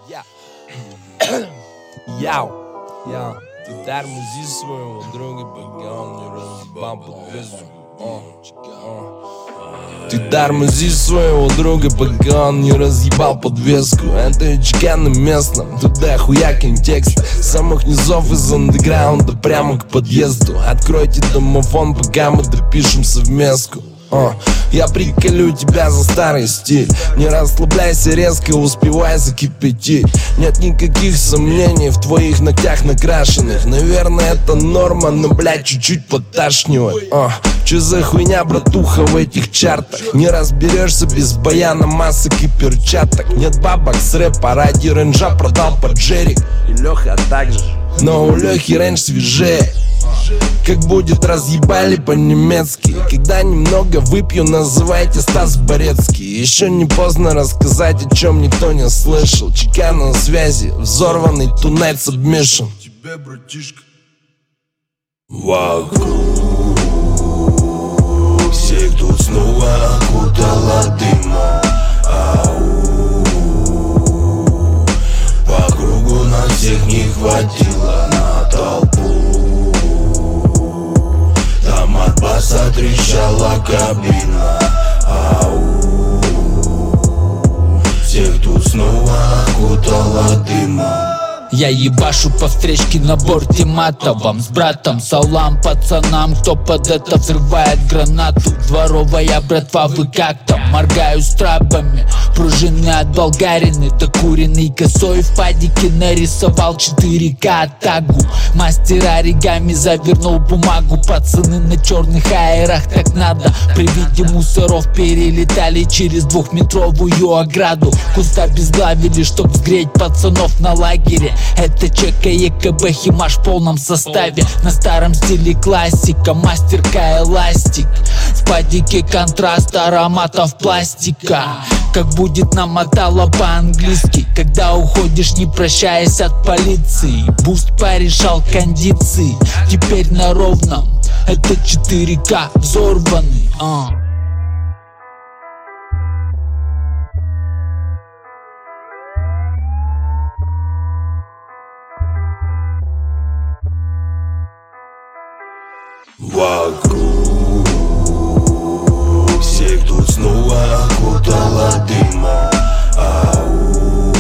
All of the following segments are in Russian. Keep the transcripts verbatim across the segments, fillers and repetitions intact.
Я. Яу. Я. Ты тормози своего друга, пока он не разъебал подвеску. Ты тормози своего друга, пока он не разъебал подвеску. Это ЧК на местном, туда хуякин текст. С самых низов из андеграунда прямо к подъезду. Откройте домофон, пока мы допишем совместку. О, я приколю тебя за старый стиль. Не расслабляйся резко, успевай закипятить. Нет никаких сомнений в твоих ногтях накрашенных. Наверное, это норма, но, блядь, чуть-чуть подташнивает. О, че за хуйня, братуха, в этих чартах? Не разберешься без баяна, масок и перчаток. Нет бабок с рэпа, ради ренжа продал под Джерик. И Леха также. Но у Лехи рейндж свежее. Как будет, разъебали по-немецки. Когда немного выпью, называйте Стас Борецкий. Еще не поздно рассказать, о чем никто не слышал. ЧК на связи, взорванный туннель сабмишн. Тебе, братишка. Вокруг всех тут снова окутала дыма. Ау, по кругу на всех не хватило на толпу. Там от баса трещала кабина. Ау, всех тут снова окутала дыма. Я ебашу по встречке на борте матовом. С братом, салам пацанам, кто под это взрывает гранату. Дворовая братва, вы как там? Моргаю страбами. Пружины от болгарины, докуренный косой в падике нарисовал четыре ка тагу. Мастер оригами завернул бумагу. Пацаны на черных аэрах, так надо. При виде мусоров перелетали через двухметровую ограду. Куста обезглавили, чтоб сгреть пацанов на лагере. Это ЧК ЕКБ, Химаш в полном составе. На старом стиле классика, мастерка эластик. В падике контраст ароматов пластика. Как будет намотала по-английски. Когда уходишь, не прощаясь от полиции. Буст порешал кондиции. Теперь на ровном. Это четыре ка взорванный. а. Вокруг всех тут снова окутала дыма. Ау,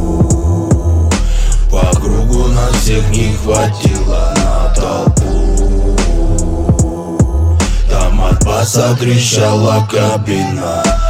по кругу на всех не хватило на толпу. Там от баса трещала кабина.